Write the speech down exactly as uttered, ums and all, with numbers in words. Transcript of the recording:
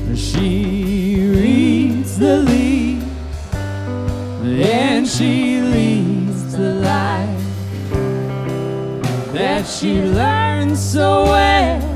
She reads the leaf and she leads the life that she learned so well